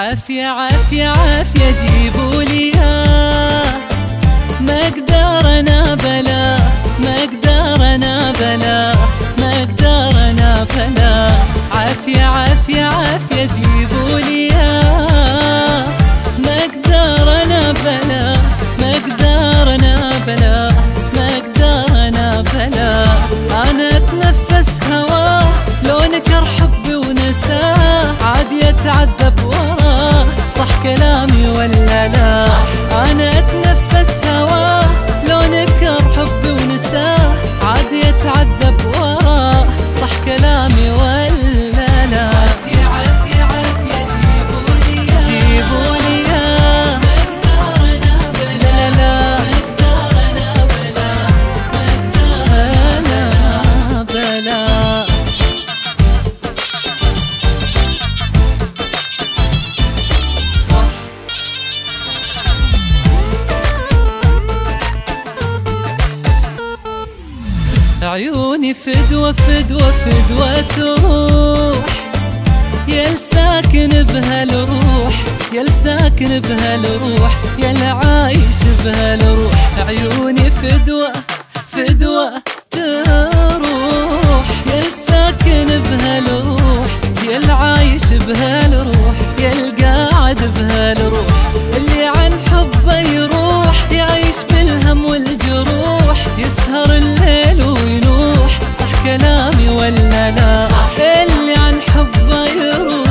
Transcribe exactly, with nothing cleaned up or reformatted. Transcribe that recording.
عافية عافية عافية جيبولي ياه، ما اقدر انا بلا، ما اقدر انا بلا، ما اقدر انا بلا. عافية عافية عافية جيبولي ياه، ما اقدر انا بلا، ما اقدر انا بلا، ما اقدر انا بلا. انا اتنفس هواه لو نكر حبي ونساه، عاد يتعذب وراه صح كلامي ولا لا؟ انا اتنفس هواه لو نكر حبي ونساه، عاد يتعذب وراه صح كلامي ولا لا؟ عافية عافية عافية جيبولي ياه، جيبولي ياه، ما اقدر انا بلا، لا لا ما اقدر انا بلا، ما اقدر انا بلا. عيوني فدوة فدوة فدوة تروح، يا الساكن بهالروح، يا الساكن بهالروح، يا العايش بهالروح. عيوني فدوة فدوة تروح، يا الساكن بهالروح، يا العايش بهالروح، يا القاعد بهالروح. اللي عن حبه يروح يعيش بالهم والجروح، يسهر الليل وينوح صح كلامي ولا لا؟ اللي عن حبه يروح